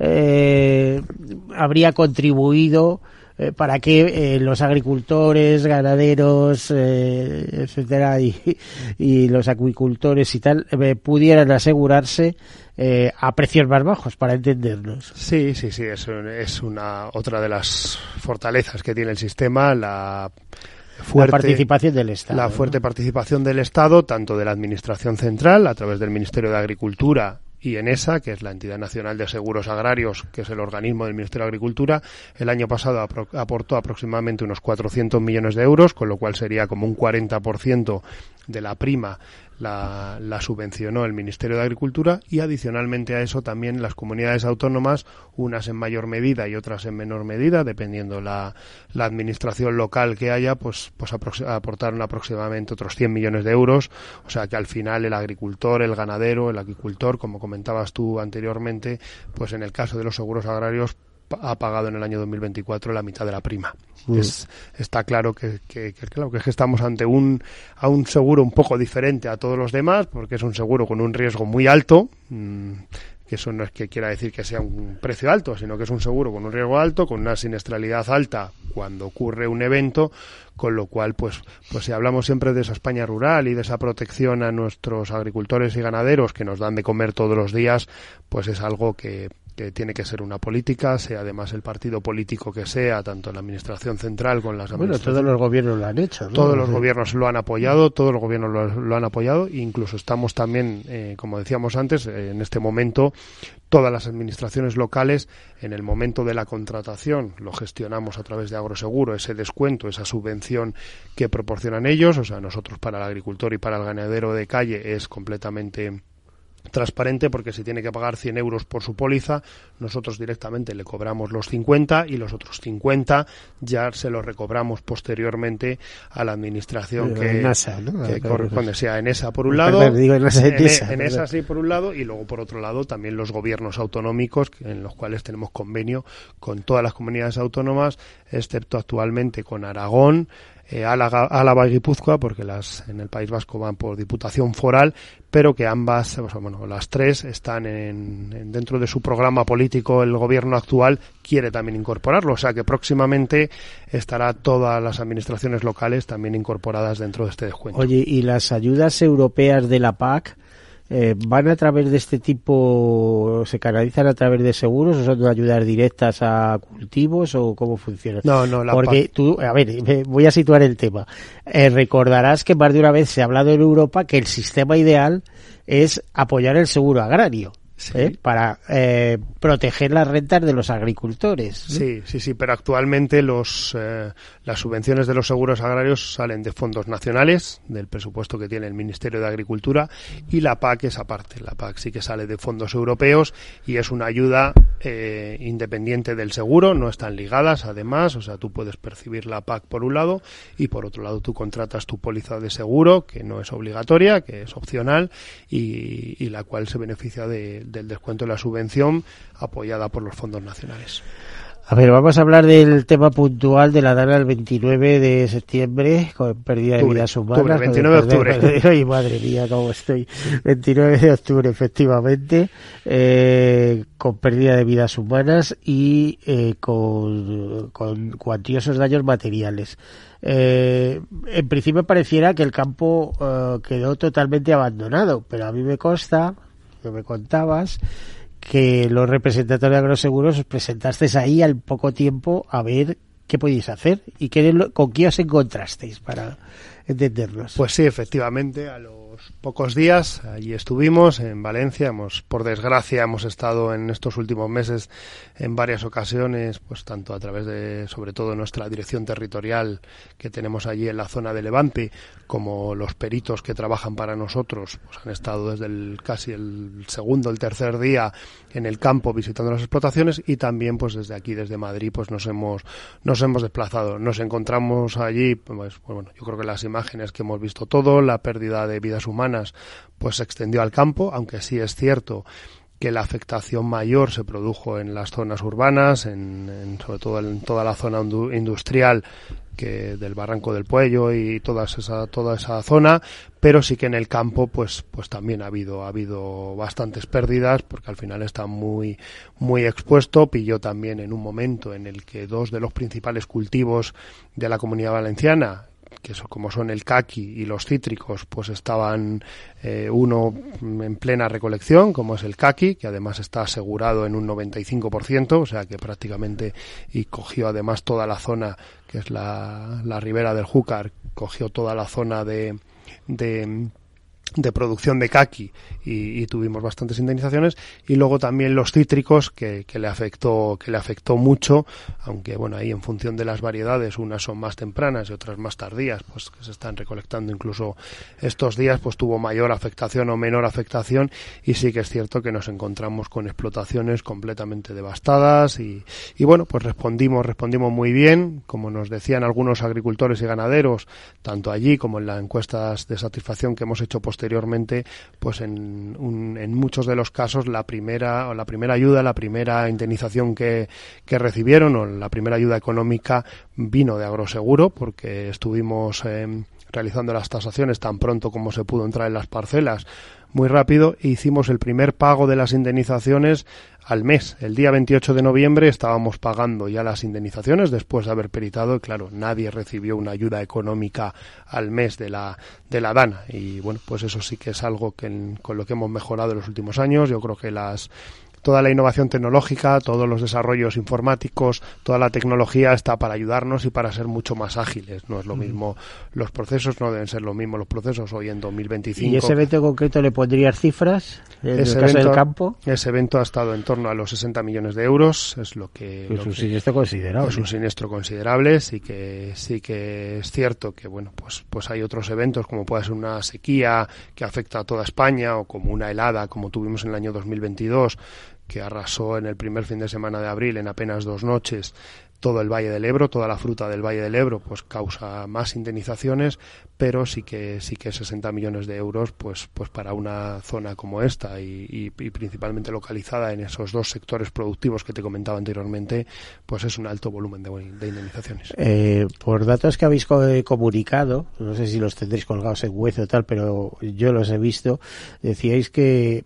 habría contribuido para que los agricultores, ganaderos, etcétera, y los acuicultores y tal pudieran asegurarse a precios más bajos, para entendernos? Sí, es otra de las fortalezas que tiene el sistema, la participación del Estado. La fuerte participación del Estado, tanto de la Administración Central, a través del Ministerio de Agricultura, y ENESA, que es la Entidad Nacional de Seguros Agrarios, que es el organismo del Ministerio de Agricultura. El año pasado aportó aproximadamente unos 400 millones de euros, con lo cual sería como un 40% de la prima la subvencionó el Ministerio de Agricultura, y adicionalmente a eso también las comunidades autónomas, unas en mayor medida y otras en menor medida, dependiendo la administración local que haya, pues aportaron aproximadamente otros 100 millones de euros. O sea que al final el agricultor, el ganadero, el aquicultor, como comentabas tú anteriormente, pues en el caso de los seguros agrarios ha pagado en el año 2024 la mitad de la prima. Está claro que estamos ante un seguro un poco diferente a todos los demás, porque es un seguro con un riesgo muy alto, que eso no es que quiera decir que sea un precio alto, sino que es un seguro con un riesgo alto, con una siniestralidad alta cuando ocurre un evento, con lo cual pues si hablamos siempre de esa España rural y de esa protección a nuestros agricultores y ganaderos que nos dan de comer todos los días, pues es algo que tiene que ser una política, sea además el partido político que sea, tanto la administración central con las administraciones. Bueno, todos los gobiernos lo han hecho, ¿no? Todos los gobiernos lo han apoyado, todos los gobiernos lo han apoyado, e incluso estamos también, como decíamos antes, en este momento, todas las administraciones locales, en el momento de la contratación, lo gestionamos a través de Agroseguro, ese descuento, esa subvención que proporcionan ellos. O sea, nosotros para el agricultor y para el ganadero de calle es completamente transparente, porque si tiene que pagar 100 euros por su póliza, nosotros directamente le cobramos los 50, y los otros 50 ya se los recobramos posteriormente a la administración que corresponde, sea ENESA por un lado, ENESA sí por un lado, y luego por otro lado también los gobiernos autonómicos, en los cuales tenemos convenio con todas las comunidades autónomas, excepto actualmente con Aragón, Álava y Guipúzcoa, porque en el País Vasco van por diputación foral, pero que ambas, las tres están dentro de su programa político. El gobierno actual quiere también incorporarlo, o sea que próximamente estará todas las administraciones locales también incorporadas dentro de este descuento. Oye, ¿y las ayudas europeas de la PAC van a través de este tipo, se canalizan a través de seguros, o son ayudas directas a cultivos, o cómo funciona? No, porque tú, a ver, voy a situar el tema. Recordarás que más de una vez se ha hablado en Europa que el sistema ideal es apoyar el seguro agrario. para proteger las rentas de los agricultores, ¿no? Sí, pero actualmente las subvenciones de los seguros agrarios salen de fondos nacionales, del presupuesto que tiene el Ministerio de Agricultura, y la PAC es aparte. La PAC sí que sale de fondos europeos y es una ayuda independiente del seguro, no están ligadas además, o sea, tú puedes percibir la PAC por un lado y por otro lado tú contratas tu póliza de seguro, que no es obligatoria, que es opcional y la cual se beneficia del descuento de la subvención apoyada por los fondos nacionales. A ver, vamos a hablar del tema puntual de la DANA el 29 de septiembre, con pérdida de vidas humanas. 29 de octubre. Ay, madre mía, cómo estoy. 29 de octubre, efectivamente, con pérdida de vidas humanas y con cuantiosos daños materiales. En principio pareciera que el campo quedó totalmente abandonado, pero a mí me consta, que me contabas, que los representantes de Agroseguros os presentasteis ahí al poco tiempo a ver qué podéis hacer y con qué os encontrasteis, para entenderlos. Pues sí, efectivamente, a los pocos días allí estuvimos en Valencia. Por desgracia hemos estado en estos últimos meses en varias ocasiones, pues tanto a través de, sobre todo, nuestra dirección territorial que tenemos allí en la zona de Levante, como los peritos que trabajan para nosotros, pues han estado desde casi el segundo, el tercer día en el campo visitando las explotaciones, y también pues desde aquí, desde Madrid, pues nos hemos desplazado. Nos encontramos allí, pues bueno, yo creo que las imágenes que hemos visto todo, la pérdida de vidas humanas pues se extendió al campo, aunque sí es cierto que la afectación mayor se produjo en las zonas urbanas, sobre todo en toda la zona industrial, que del Barranco del Puello y toda esa zona, pero sí que en el campo pues también ha habido bastantes pérdidas, porque al final está muy expuesto. Pilló también en un momento en el que dos de los principales cultivos de la Comunidad Valenciana, que como son el caqui y los cítricos, pues estaban uno en plena recolección, como es el caqui, que además está asegurado en un 95%, o sea que prácticamente, y cogió además toda la zona que es la ribera del Júcar, cogió toda la zona de producción de caqui y tuvimos bastantes indemnizaciones. Y luego también los cítricos que le afectó mucho, aunque bueno, ahí en función de las variedades, unas son más tempranas y otras más tardías, pues que se están recolectando incluso estos días, pues tuvo mayor afectación o menor afectación. Y sí que es cierto que nos encontramos con explotaciones completamente devastadas y bueno, pues respondimos muy bien, como nos decían algunos agricultores y ganaderos, tanto allí como en las encuestas de satisfacción que hemos hecho posteriormente, pues en muchos de los casos la primera ayuda, la primera indemnización que recibieron, o la primera ayuda económica, vino de Agroseguro, porque estuvimos realizando las tasaciones tan pronto como se pudo entrar en las parcelas, muy rápido, e hicimos el primer pago de las indemnizaciones al mes. El día 28 de noviembre estábamos pagando ya las indemnizaciones después de haber peritado, y claro, nadie recibió una ayuda económica al mes de la DANA. Y bueno, pues eso sí que es algo con lo que hemos mejorado en los últimos años. Yo creo que toda la innovación tecnológica, todos los desarrollos informáticos, toda la tecnología está para ayudarnos y para ser mucho más ágiles. No es lo mismo los procesos, no deben ser lo mismo los procesos hoy en 2025. ¿Y ese evento concreto le pondrías cifras en el caso del campo? Ese evento ha estado en torno a los 60 millones de euros, es lo que... Es un siniestro considerable. Es un siniestro considerable, sí que es cierto que bueno, pues hay otros eventos, como puede ser una sequía que afecta a toda España, o como una helada como tuvimos en el año 2022, que arrasó en el primer fin de semana de abril, en apenas 2 noches, todo el Valle del Ebro, toda la fruta del Valle del Ebro, pues causa más indemnizaciones, pero sí que 60 millones de euros, pues para una zona como esta y principalmente localizada en esos dos sectores productivos que te comentaba anteriormente, pues es un alto volumen de indemnizaciones. Por datos que habéis comunicado, no sé si los tendréis colgados en web o tal, pero yo los he visto, decíais que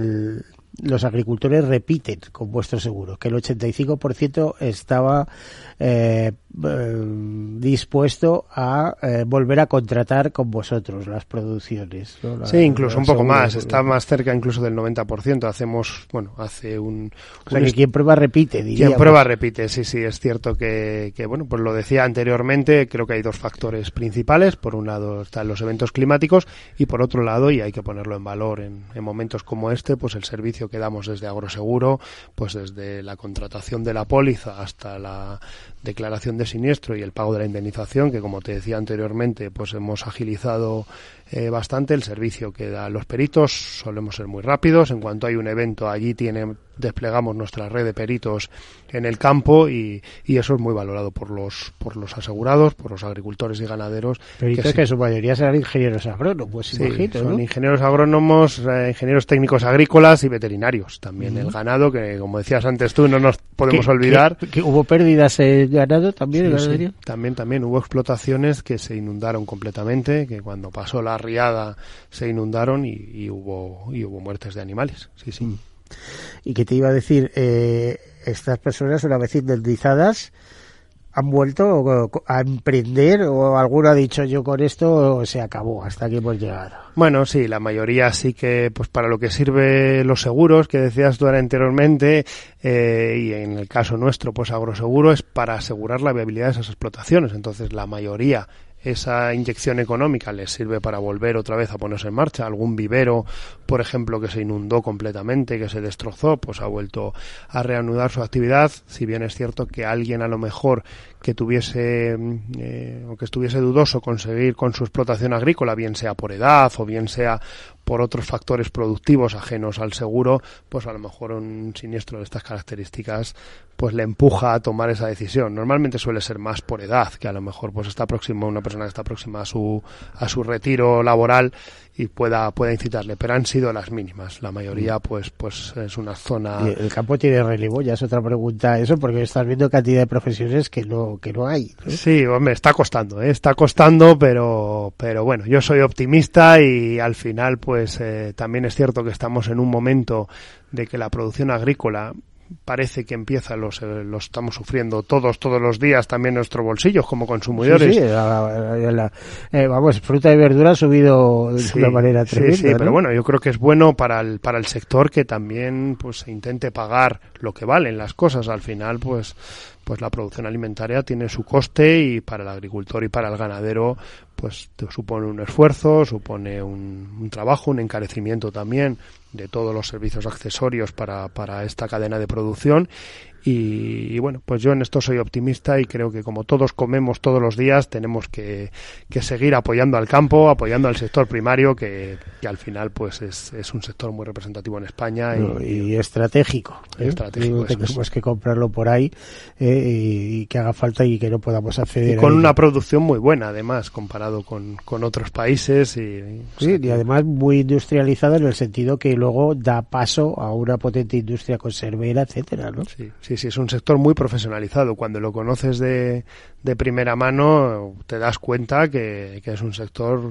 los agricultores repiten con vuestro seguro, que el 85% estaba dispuesto a volver a contratar con vosotros las producciones, ¿no? Sí, incluso un poco más, está más cerca incluso del 90%. Hace un... O sea, que quien prueba repite, diría. Quien prueba repite, sí, es cierto que pues lo decía anteriormente, creo que hay dos factores principales. Por un lado están los eventos climáticos y por otro lado, y hay que ponerlo en valor en momentos como este, pues el servicio que damos desde Agroseguro, pues desde la contratación de la póliza hasta la declaración de siniestro y el pago de la indemnización, que como te decía anteriormente, pues hemos agilizado bastante el servicio que dan los peritos. Solemos ser muy rápidos. En cuanto hay un evento, allí desplegamos nuestra red de peritos en el campo y eso es muy valorado por los asegurados, por los agricultores y ganaderos. Peritos que en su mayoría serán ingenieros agrónomos, imagino, son ¿no? Ingenieros agrónomos, ingenieros técnicos agrícolas y veterinarios. También el ganado, que como decías antes tú, no nos podemos olvidar. ¿Que hubo pérdidas en ganado también? ¿En ganadería? Sí, también hubo explotaciones que se inundaron completamente, que cuando pasó la riada se inundaron y hubo muertes de animales. Sí. ¿Y qué te iba a decir? Estas personas, una vez indemnizadas, ¿han vuelto a emprender o alguno ha dicho yo con esto se acabó, hasta aquí hemos llegado? Bueno, sí, la mayoría sí que, pues para lo que sirve los seguros que decías tú ahora anteriormente, y en el caso nuestro, pues Agroseguro es para asegurar la viabilidad de esas explotaciones. Entonces la mayoría, esa inyección económica les sirve para volver otra vez a ponerse en marcha. Algún vivero, por ejemplo, que se inundó completamente, que se destrozó, pues ha vuelto a reanudar su actividad. Si bien es cierto que alguien a lo mejor que tuviese o que estuviese dudoso conseguir con su explotación agrícola, bien sea por edad o bien sea por otros factores productivos ajenos al seguro, pues a lo mejor un siniestro de estas características pues le empuja a tomar esa decisión. Normalmente suele ser más por edad, que a lo mejor pues una persona que está próxima a su retiro laboral y pueda incitarle, pero han sido las mínimas. La mayoría pues es una zona... ¿Y el campo tiene relevo? Ya es otra pregunta eso, porque estás viendo cantidad de profesiones que no hay, ¿no? Sí, hombre, está costando, pero bueno, yo soy optimista y al final pues también es cierto que estamos en un momento de que la producción agrícola parece que empieza, lo estamos sufriendo todos los días, también nuestros bolsillos como consumidores. Sí, fruta y verdura ha subido de una manera tremenda. Sí, ¿no? Pero bueno, yo creo que es bueno para el sector que también pues se intente pagar lo que valen las cosas. Al final pues la producción alimentaria tiene su coste y para el agricultor y para el ganadero pues supone un esfuerzo, supone un trabajo, un encarecimiento también de todos los servicios accesorios para esta cadena de producción. Y bueno, pues yo en esto soy optimista y creo que como todos comemos todos los días, tenemos que seguir apoyando al campo, apoyando al sector primario, que al final pues es un sector muy representativo en España y estratégico. Estratégico, tenemos que comprarlo por ahí y que haga falta y que no podamos acceder. Y con una producción muy buena, además, comparado con otros países. Y además muy industrializada en el sentido que luego da paso a una potente industria conservera, etcétera, ¿no? Sí, es un sector muy profesionalizado. Cuando lo conoces de primera mano te das cuenta que es un sector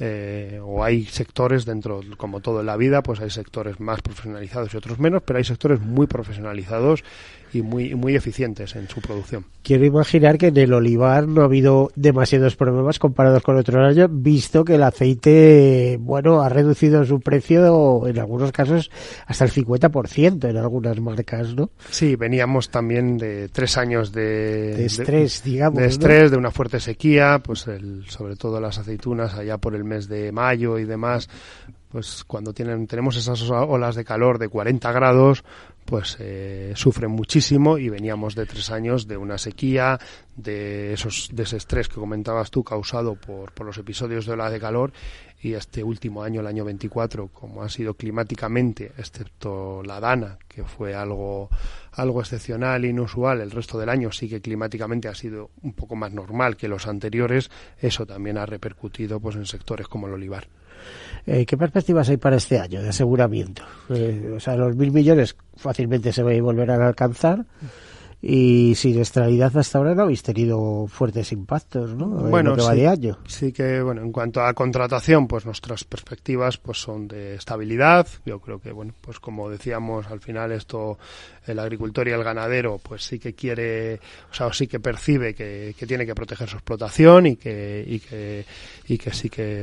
o hay sectores dentro, como todo en la vida, pues hay sectores más profesionalizados y otros menos, pero hay sectores muy profesionalizados y muy eficientes en su producción. Quiero imaginar que en el olivar no ha habido demasiados problemas comparados con otros años, visto que el aceite, ha reducido su precio en algunos casos hasta el 50% en algunas marcas, ¿no? Sí, veníamos también de 3 años de estrés, digamos. De estrés, de una fuerte sequía, pues sobre todo las aceitunas allá por el mes de mayo y demás, pues cuando tenemos esas olas de calor de 40 grados, pues sufren muchísimo y veníamos de 3 años de una sequía, de ese estrés que comentabas tú causado por los episodios de ola de calor, y este último año, el año 24, como ha sido climáticamente, excepto la Dana, que fue algo excepcional e inusual, el resto del año sí que climáticamente ha sido un poco más normal que los anteriores. Eso también ha repercutido pues en sectores como el olivar. ¿Qué perspectivas hay para este año de aseguramiento? Los 1.000 millones fácilmente se volverán a alcanzar. y siniestralidad hasta ahora no habéis tenido fuertes impactos, ¿no? Bueno, en lo que va de año. Sí que, bueno, en cuanto a contratación, pues nuestras perspectivas pues son de estabilidad. Yo creo que, bueno, pues como decíamos, al final esto, el agricultor y el ganadero, pues sí que quiere, o sea, sí que percibe que tiene que proteger su explotación y que sí que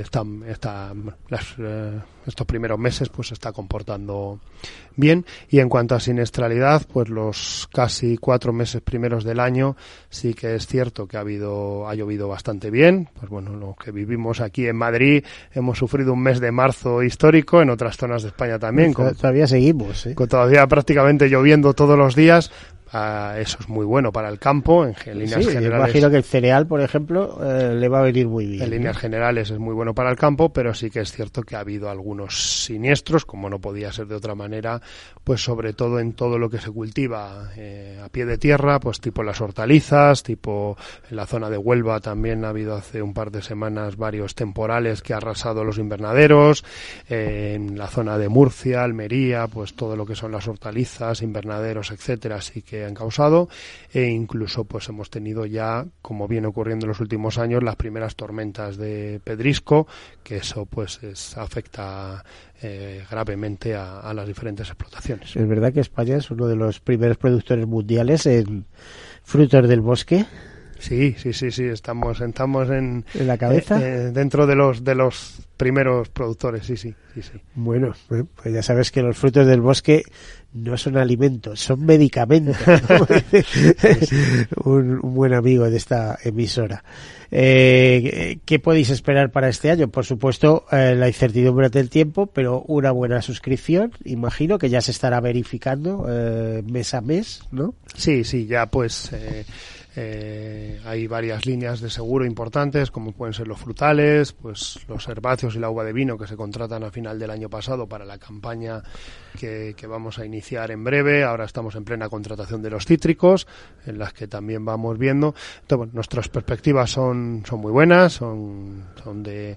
estos primeros meses pues se está comportando bien. Y en cuanto a siniestralidad, pues los casi 4 meses primeros del año sí que es cierto que ha llovido bastante bien. Pues bueno, lo que vivimos aquí en Madrid, hemos sufrido un mes de marzo histórico, en otras zonas de España también. Todavía seguimos, ¿eh? Todavía prácticamente lloviendo todos los días. Eso es muy bueno para el campo, en líneas generales. Yo imagino que el cereal, por ejemplo, le va a venir muy bien. En líneas generales es muy bueno para el campo, pero sí que es cierto que ha habido algunos siniestros, como no podía ser de otra manera, pues sobre todo en todo lo que se cultiva a pie de tierra, pues tipo las hortalizas, tipo en la zona de Huelva también ha habido hace un par de semanas varios temporales que ha arrasado los invernaderos, en la zona de Murcia, Almería, pues todo lo que son las hortalizas, invernaderos, etcétera, así que han causado, e incluso pues hemos tenido ya, como viene ocurriendo en los últimos años, las primeras tormentas de pedrisco, que eso pues afecta gravemente a las diferentes explotaciones. Es verdad que España es uno de los primeros productores mundiales en frutos del bosque. Sí, estamos en la cabeza, dentro de los primeros productores, sí. Bueno, pues ya sabes que los frutos del bosque no son alimentos, son medicamentos, ¿no? un buen amigo de esta emisora. ¿Qué podéis esperar para este año? Por supuesto, la incertidumbre del tiempo, pero una buena suscripción, imagino que ya se estará verificando mes a mes, ¿no? Sí, ya pues hay varias líneas de seguro importantes, como pueden ser los frutales, pues los herbáceos y la uva de vino que se contratan a final del año pasado para la campaña que vamos a iniciar en breve. Ahora estamos en plena contratación de los cítricos, en las que también vamos viendo. Entonces, bueno, nuestras perspectivas son muy buenas, son de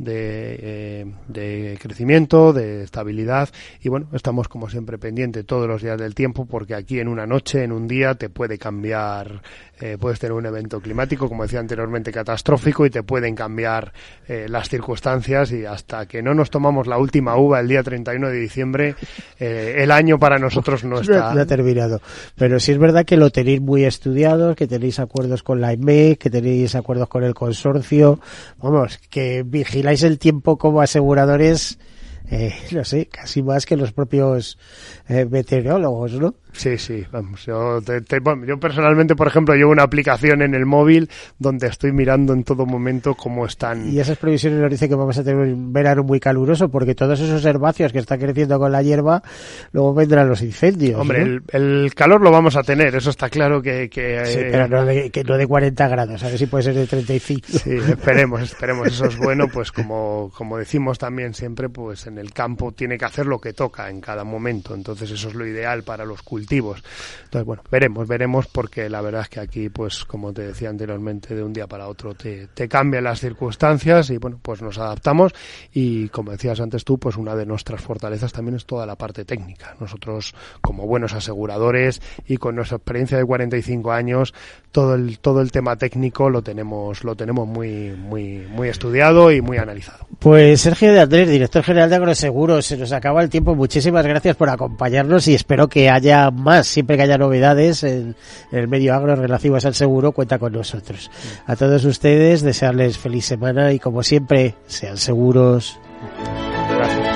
crecimiento, de estabilidad, y bueno, estamos como siempre pendientes todos los días del tiempo, porque aquí en una noche, en un día, te puede cambiar, puedes tener un evento climático, como decía anteriormente, catastrófico, y te pueden cambiar las circunstancias, y hasta que no nos tomamos la última uva el día 31 de diciembre, el año para nosotros no está... No ha terminado. Pero sí es verdad que lo tenéis muy estudiado, que tenéis acuerdos con la EMEC, que tenéis acuerdos con el consorcio, vamos, que vigiláis el tiempo como aseguradores, no sé, casi más que los propios meteorólogos, ¿no? Sí, vamos, yo personalmente, por ejemplo, llevo una aplicación en el móvil donde estoy mirando en todo momento cómo están. Y esas previsiones nos dicen que vamos a tener un verano muy caluroso, porque todos esos herbáceos que están creciendo con la hierba, luego vendrán los incendios. Hombre, ¿no? el calor lo vamos a tener, eso está claro que sí, pero no de 40 grados, a ver si puede ser de 35. Sí, esperemos, eso es bueno, pues como decimos también siempre, pues en el campo tiene que hacer lo que toca en cada momento, entonces eso es lo ideal para los cultivos. Entonces, bueno, veremos, porque la verdad es que aquí, pues como te decía anteriormente, de un día para otro te cambian las circunstancias, y bueno, pues nos adaptamos, y como decías antes tú, pues una de nuestras fortalezas también es toda la parte técnica. Nosotros, como buenos aseguradores y con nuestra experiencia de 45 años, todo el tema técnico lo tenemos muy estudiado y muy analizado. Pues Sergio de Andrés, director general de Agroseguros, se nos acaba el tiempo. Muchísimas gracias por acompañarnos, y espero que haya más, siempre que haya novedades en el medio agro relativas al seguro, cuenta con nosotros. A todos ustedes, desearles feliz semana, y como siempre, sean seguros. Gracias.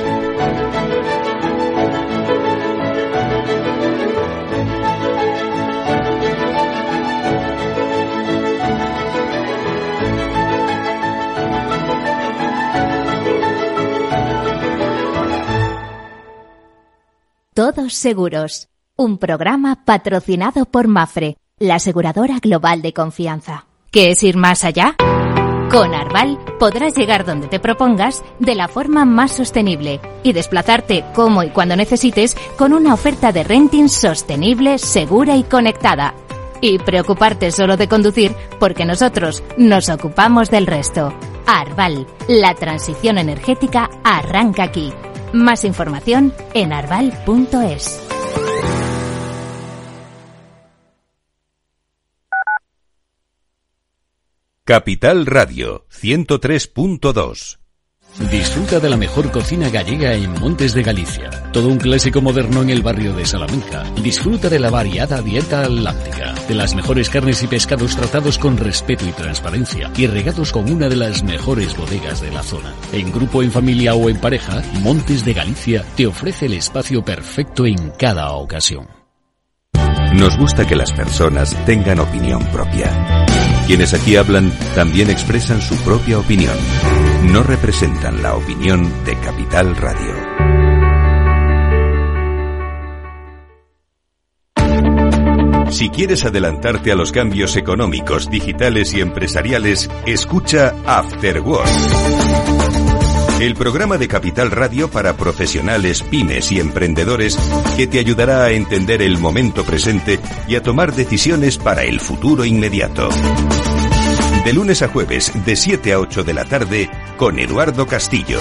Todos Seguros, un programa patrocinado por Mapfre, la aseguradora global de confianza. ¿Qué es ir más allá? Con Arval podrás llegar donde te propongas de la forma más sostenible y desplazarte como y cuando necesites con una oferta de renting sostenible, segura y conectada. Y preocuparte solo de conducir, porque nosotros nos ocupamos del resto. Arval, la transición energética arranca aquí. Más información en arval.es. Capital Radio 103.2. Disfruta de la mejor cocina gallega en Montes de Galicia. Todo un clásico moderno en el barrio de Salamanca. Disfruta de la variada dieta atlántica, de las mejores carnes y pescados tratados con respeto y transparencia y regados con una de las mejores bodegas de la zona. En grupo, en familia o en pareja, Montes de Galicia te ofrece el espacio perfecto en cada ocasión. Nos gusta que las personas tengan opinión propia. Quienes aquí hablan también expresan su propia opinión. No representan la opinión de Capital Radio. Si quieres adelantarte a los cambios económicos, digitales y empresariales, escucha After Work. El programa de Capital Radio para profesionales, pymes y emprendedores que te ayudará a entender el momento presente y a tomar decisiones para el futuro inmediato. De lunes a jueves, de 7 a 8 de la tarde, con Eduardo Castillo.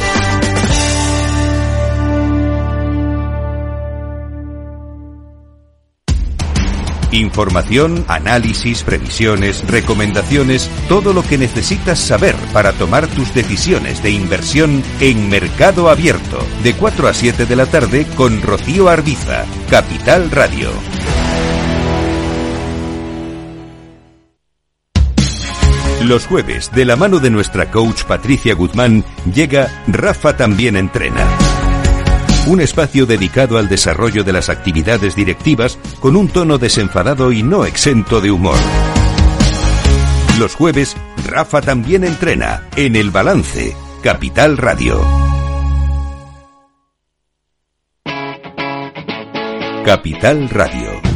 Información, análisis, previsiones, recomendaciones, todo lo que necesitas saber para tomar tus decisiones de inversión en Mercado Abierto, de 4 a 7 de la tarde con Rocío Arbiza, Capital Radio. Los jueves, de la mano de nuestra coach Patricia Guzmán, llega Rafa también entrena. Un espacio dedicado al desarrollo de las actividades directivas con un tono desenfadado y no exento de humor. Los jueves, Rafa también entrena en El Balance, Capital Radio. Capital Radio.